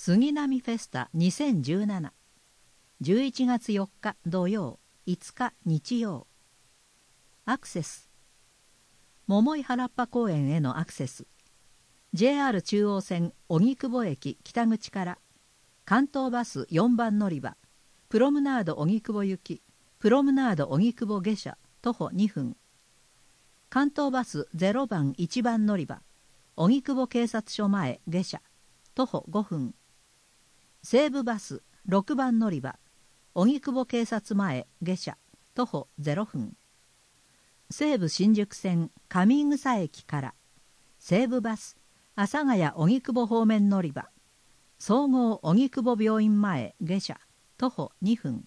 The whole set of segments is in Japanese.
杉並フェスタ2017、11月4日土曜、5日日曜。アクセス。桃井原っぱ公園へのアクセス。JR 中央線荻窪駅北口から関東バス4番乗り場、プロムナード荻窪行き、プロムナード荻窪下車、徒歩2分。関東バス0番1番乗り場、荻窪警察署前下車、徒歩5分。西武バス6番乗り場、荻窪警察前下車、徒歩0分。西武新宿線上井草駅から西武バス阿佐ヶ谷荻窪方面乗り場、総合荻窪病院前下車、徒歩2分。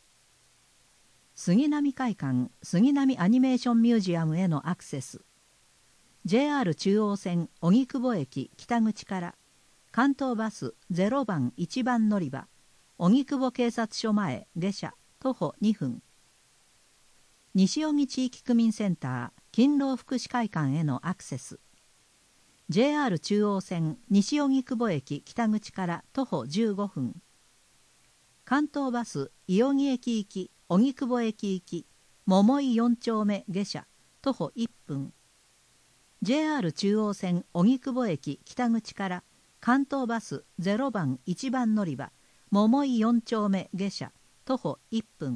杉並会館杉並アニメーションミュージアムへのアクセス。 JR 中央線荻窪駅北口から関東バス0番1番乗り場、荻窪警察署前下車、徒歩2分。西荻地域区民センター勤労福祉会館へのアクセス。 JR 中央線西荻窪駅北口から徒歩15分。関東バス伊予木駅行き荻窪駅行き桃井4丁目下車、徒歩1分。 JR 中央線荻窪駅北口から関東バス0番1番乗り場桃井4丁目下車、徒歩1分。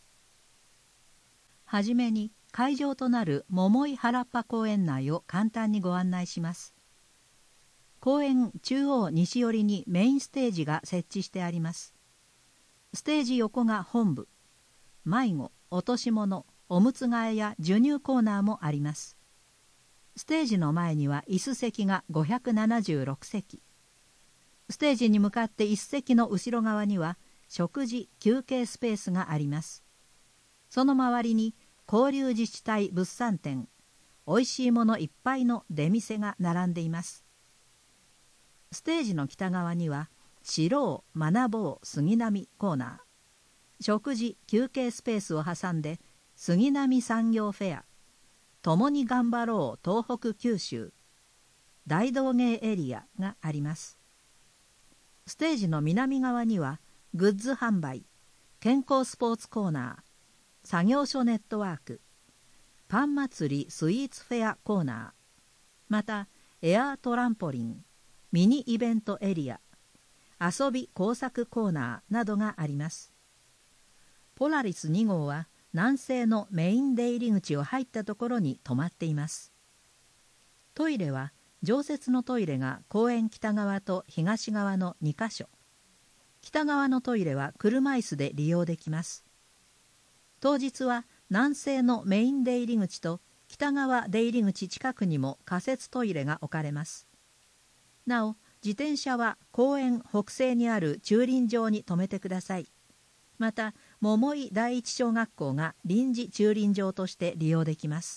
はじめに会場となる桃井原っぱ公園内を簡単にご案内します。公園中央西寄りにメインステージが設置してあります。ステージ横が本部、迷子、落とし物、おむつ替えや授乳コーナーもあります。ステージの前には椅子席が576席。ステージに向かって一席の後ろ側には食事・休憩スペースがあります。その周りに交流自治体物産展、おいしいものいっぱいの出店が並んでいます。ステージの北側には知ろう・学ぼう杉並コーナー、食事・休憩スペースを挟んで杉並産業フェア、共に頑張ろう東北九州、大道芸エリアがあります。ステージの南側にはグッズ販売、健康スポーツコーナー、作業所ネットワーク、パン祭りスイーツフェアコーナー、またエアートランポリン、ミニイベントエリア、遊び工作コーナーなどがあります。ポラリス2号は南西のメイン出入り口を入ったところに止まっています。トイレは常設のトイレが公園北側と東側の2カ所。北側のトイレは車椅子で利用できます。当日は南西のメイン出入り口と北側出入り口近くにも仮設トイレが置かれます。なお、自転車は公園北西にある駐輪場に停めてください。また、桃井第一小学校が臨時駐輪場として利用できます。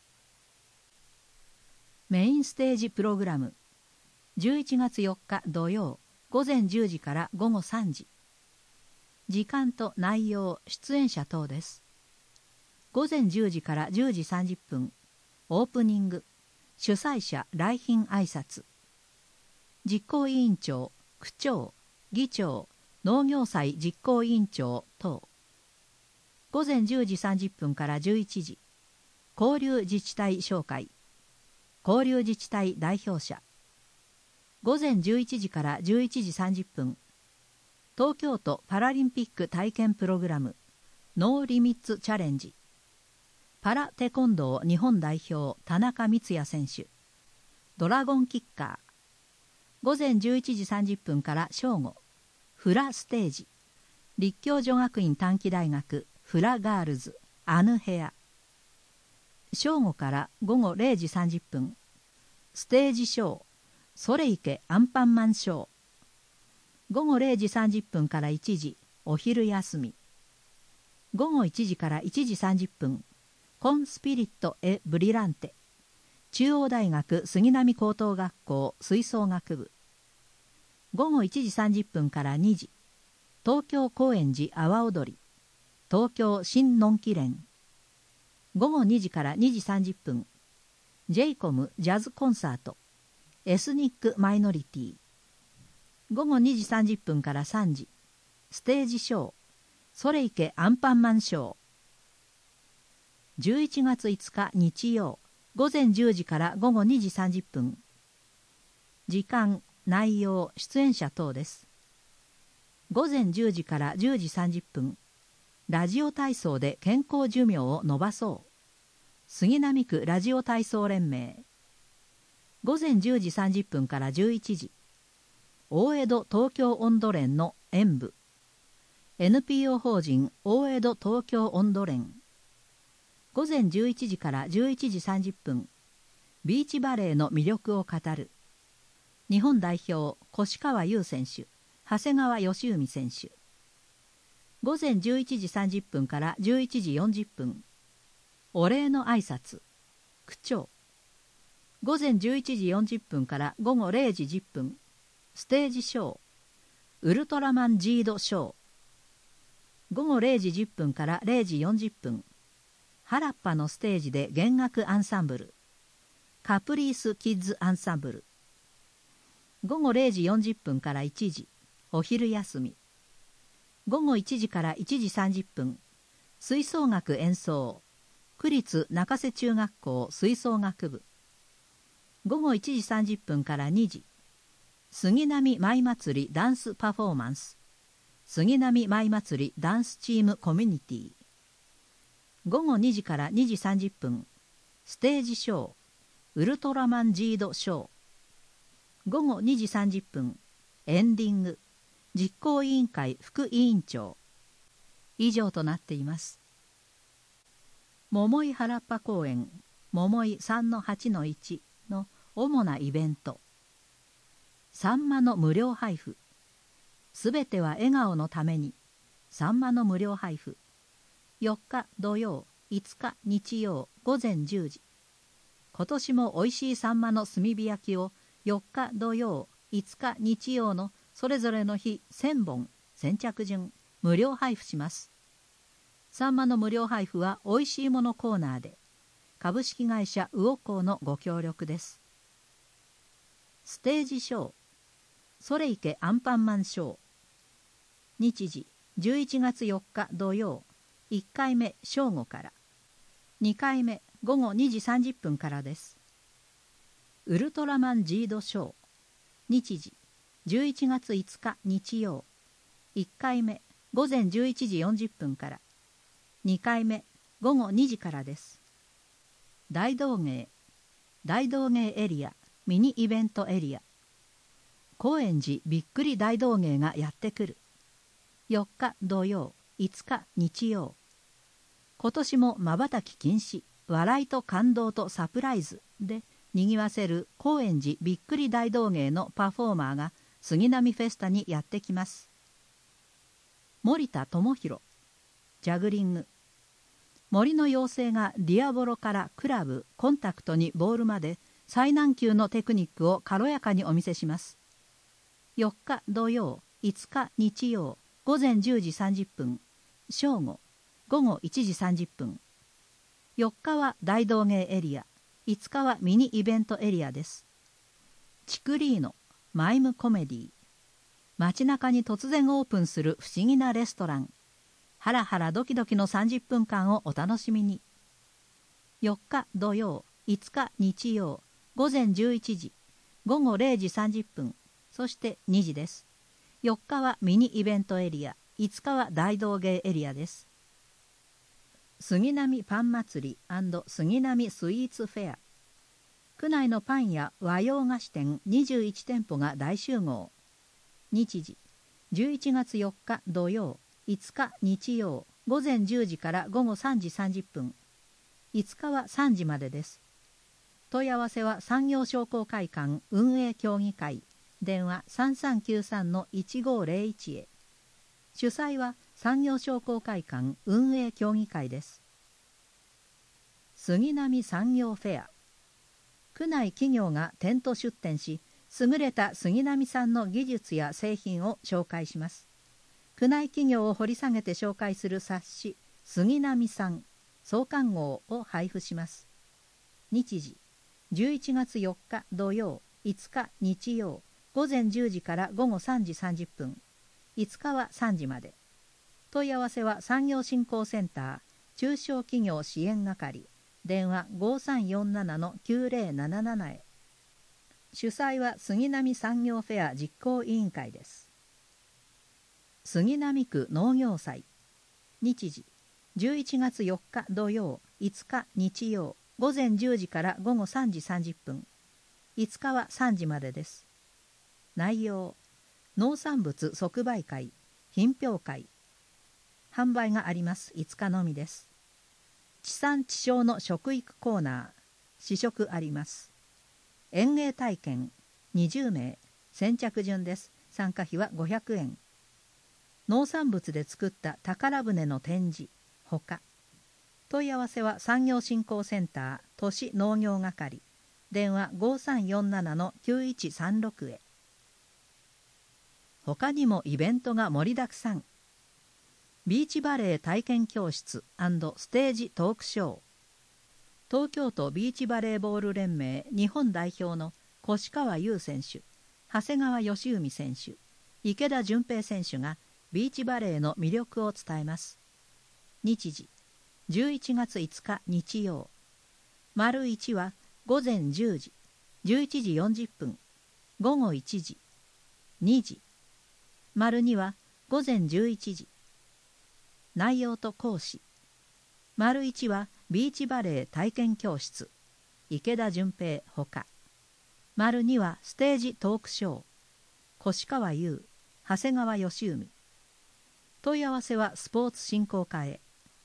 メインステージプログラム。11月4日土曜、午前10時から午後3時。時間と内容、出演者等です。午前10時から10時30分、オープニング、主催者来賓挨拶。実行委員長、区長、議長、農業祭実行委員長等。午前10時30分から11時、交流自治体紹介。交流自治体代表者。午前11時から11時30分、東京都パラリンピック体験プログラム、ノーリミッツチャレンジ。パラテコンドー日本代表田中光也選手。ドラゴンキッカー。午前11時30分から正午、フラステージ。立教女学院短期大学フラガールズアヌヘア。正午から午後0時30分、ステージショー、それいけアンパンマンショー。午後0時30分から1時、お昼休み。午後1時から1時30分、コンスピリット・エ・ブリランテ。中央大学杉並高等学校吹奏楽部。午後1時30分から2時、東京高円寺阿波踊り、東京新のんき連。午後2時から2時30分、ジェイコムジャズコンサート、エスニックマイノリティ。 午後2時30分から3時、ステージショー、それいけアンパンマンショー。11月5日日曜、午前10時から午後2時30分。時間、内容、出演者等です。午前10時から10時30分。ラジオ体操で健康寿命を延ばそう。杉並区ラジオ体操連盟。午前10時30分から11時。大江戸東京音頭連の演舞。NPO 法人大江戸東京音頭連。午前11時から11時30分。ビーチバレーの魅力を語る。日本代表、越川優選手、長谷川義海選手。午前11時30分から11時40分。お礼の挨拶、区長。午前11時40分から午後0時10分。ステージショー、ウルトラマンジードショー。午後0時10分から0時40分。原っぱのステージで弦楽アンサンブル。カプリースキッズアンサンブル。午後0時40分から1時、お昼休み。午後1時から1時30分、吹奏楽演奏。区立中瀬中学校吹奏楽部。午後1時30分から2時、杉並舞祭りダンスパフォーマンス。杉並舞祭りダンスチームコミュニティ。午後2時から2時30分、ステージショー、ウルトラマンジードショー。午後2時30分、エンディング、実行委員会副委員長。以上となっています。桃井原っぱ公園、桃井 3-8-1 の主なイベント。サンマの無料配布。すべては笑顔のために。サンマの無料配布。4日土曜、5日日曜、午前10時。今年もおいしいサンマの炭火焼きを4日土曜、5日日曜のそれぞれの日1000本、先着順、無料配布します。サンマの無料配布はおいしいものコーナーで、株式会社魚幸のご協力です。ステージショー、それいけアンパンマンショー。日時、11月4日土曜、1回目正午から、2回目午後2時30分からです。ウルトラマンジードショー。日時、11月5日日曜、1回目午前11時40分から、2回目午後2時からです。大道芸エリアミニイベントエリア。高円寺びっくり大道芸がやってくる。4日土曜、5日日曜。今年も瞬き禁止、笑いと感動とサプライズでにぎわせる高円寺びっくり大道芸のパフォーマーが杉並フェスタにやってきます。森田智博、ジャグリング。森の妖精がディアボロからクラブ、コンタクトにボールまで最難級のテクニックを軽やかにお見せします。4日土曜、5日日曜、午前10時30分、正午、午後1時30分。4日は大道芸エリア、5日はミニイベントエリアです。チクリーノ、マイムコメディ。街中に突然オープンする不思議なレストラン。ハラハラドキドキの30分間をお楽しみに。4日土曜、5日日曜、午前11時、午後0時30分、そして2時です。4日はミニイベントエリア、5日は大道芸エリアです。杉並パン祭り&杉並スイーツフェア。区内のパンや和洋菓子店21店舗が大集合。日時、11月4日土曜、5日日曜、午前10時から午後3時30分。5日は3時までです。問い合わせは産業商工会館運営協議会、電話 3393-1501 へ。主催は産業商工会館運営協議会です。杉並産業フェア。区内企業が店頭出店し、優れた杉並産の技術や製品を紹介します。区内企業を掘り下げて紹介する冊子、杉並産創刊号を配布します。日時、11月4日土曜、5日日曜、午午前10時から午後3時30分、5日は3時まで。問い合わせは産業振興センター中小企業支援係、電話 5347-9077 へ。主催は杉並産業フェア実行委員会です。杉並区農業祭。日時11月4日土曜、5日日曜、午前10時から午後3時30分、5日は3時までです。内容、農産物即売会、品評会。販売があります。5日のみです。地産地消の食育コーナー、試食あります。園芸体験20名、先着順です。参加費は500円。農産物で作った宝船の展示、ほか。問い合わせは産業振興センター都市農業係、電話 5347-9136 へ。他にもイベントが盛りだくさん。ビーチバレー体験教室&ステージトークショー。東京都ビーチバレーボール連盟日本代表の越川優選手、長谷川義海選手、池田純平選手がビーチバレーの魅力を伝えます。日時11月5日日曜。丸1は午前10時、11時40分、午後1時、2時。丸2は午前11時。内容と講師。丸1はビーチバレー体験教室、池田純平ほか。丸2はステージトークショー、越川優、長谷川義海。問い合わせはスポーツ振興課へ。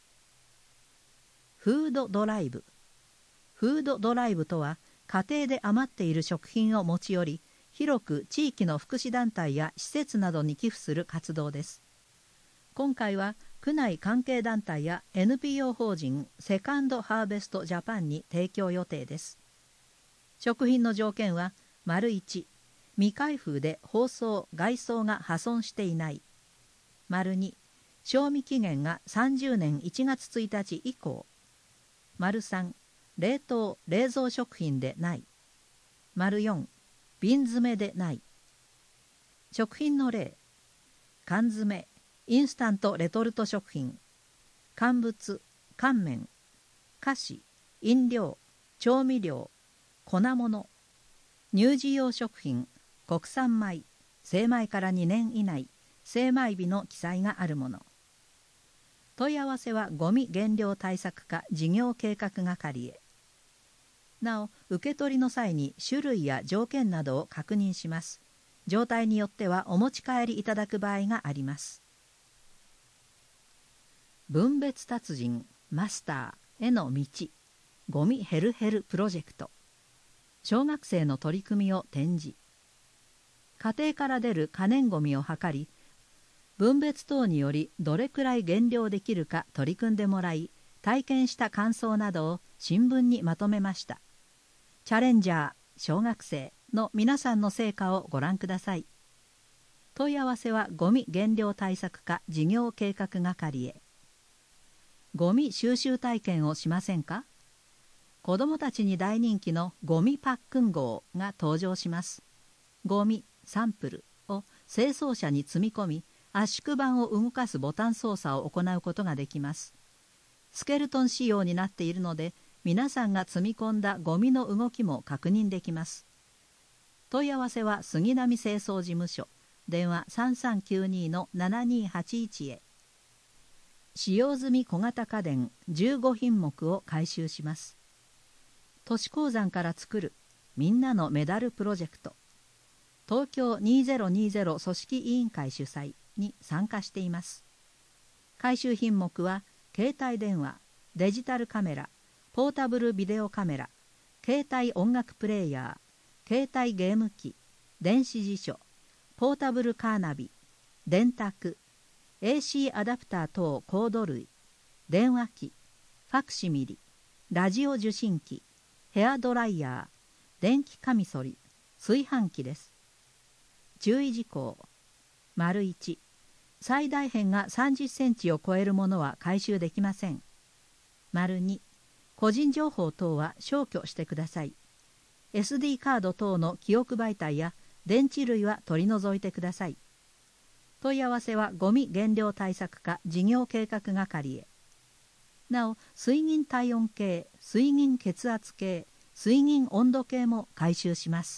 フードドライブ。フードドライブとは、家庭で余っている食品を持ち寄り、広く地域の福祉団体や施設などに寄付する活動です。今回は区内関係団体や NPO 法人セカンドハーベストジャパンに提供予定です。食品の条件は、丸1、未開封で包装・外装が破損していない。丸2、賞味期限が30年1月1日以降。丸3、冷凍・冷蔵食品でない。丸4、瓶詰めでない。食品の例、缶詰、インスタントレトルト食品、乾物、乾麺、菓子、飲料、調味料、粉物、乳児用食品、国産米、精米から2年以内、精米日の記載があるもの。問い合わせはゴミ減量対策課事業計画係へ。なお、受け取りの際に種類や条件などを確認します。状態によってはお持ち帰りいただく場合があります。分別達人マスターへの道、ゴミヘルヘルプロジェクト。小学生の取り組みを展示。家庭から出る可燃ゴミを測り、分別等によりどれくらい減量できるか取り組んでもらい、体験した感想などを新聞にまとめました。チャレンジャー小学生の皆さんの成果をご覧ください。問い合わせはゴミ減量対策課事業計画係へ。ゴミ収集体験をしませんか？子どもたちに大人気のゴミパックン号が登場します。ゴミ、サンプルを清掃車に積み込み、圧縮板を動かすボタン操作を行うことができます。スケルトン仕様になっているので、皆さんが積み込んだゴミの動きも確認できます。問い合わせは杉並清掃事務所、電話 3392-7281 へ。使用済み小型家電15品目を回収します。都市鉱山から作るみんなのメダルプロジェクト、東京2020組織委員会主催に参加しています。回収品目は携帯電話、デジタルカメラ、ポータブルビデオカメラ、携帯音楽プレーヤー、携帯ゲーム機、電子辞書、ポータブルカーナビ、電卓、AC アダプター等コード類、電話機、ファクシミリ、ラジオ受信機、ヘアドライヤー、電気カミソリ、炊飯器です。注意事項。丸1、最大辺が30センチを超えるものは回収できません。丸2、個人情報等は消去してください。SD カード等の記憶媒体や電池類は取り除いてください。問い合わせはゴミ減量対策課事業計画係へ。なお、水銀体温計、水銀血圧計、水銀温度計も回収します。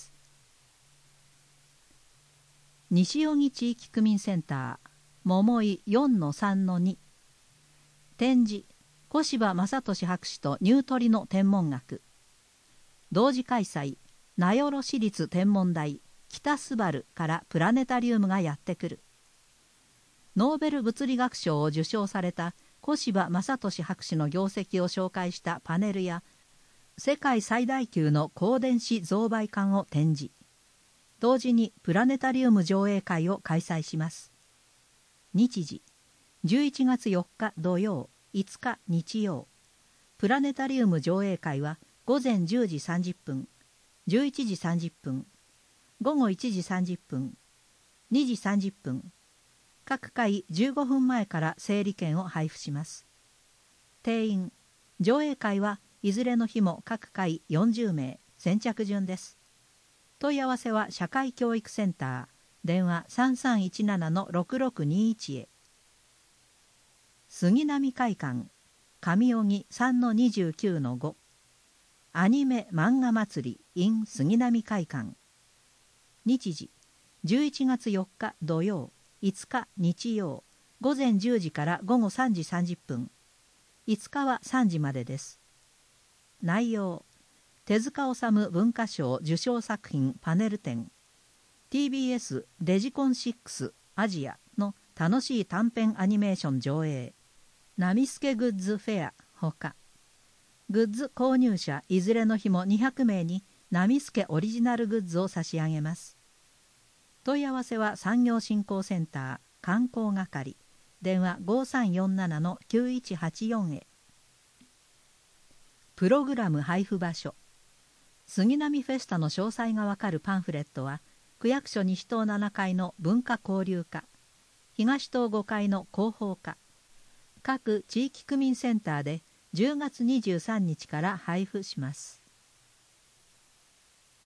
西荻地域区民センター桃井 4-3-2 展示小柴正俊博士とニュートリノ天文学。同時開催、名寄市立天文台北スバルからプラネタリウムがやってくる。ノーベル物理学賞を受賞された小柴正俊博士の業績を紹介したパネルや、世界最大級の高電子増倍管を展示。同時にプラネタリウム上映会を開催します。日時、11月4日土曜、5日日曜。プラネタリウム上映会は午前10時30分、11時30分、午後1時30分、2時30分。各回15分前から整理券を配布します。定員、上映会はいずれの日も各回40名、先着順です。問い合わせは社会教育センター、電話 3317-6621 へ。杉並会館、上荻 3-29-5 アニメ漫画祭り in 杉並会館。日時、11月4日土曜、5日日曜、午前10時から午後3時30分。5日は3時までです。内容、手塚治虫文化賞受賞作品パネル展、TBS デジコン6アジアの楽しい短編アニメーション上映、ナミスケグッズフェアほか、グッズ購入者いずれの日も200名にナミスケオリジナルグッズを差し上げます。問い合わせは産業振興センター観光係、電話 5347-9184 へ。プログラム配布場所、杉並フェスタの詳細がわかるパンフレットは区役所西棟7階の文化交流課、東棟5階の広報課、各地域区民センターで10月23日から配布します。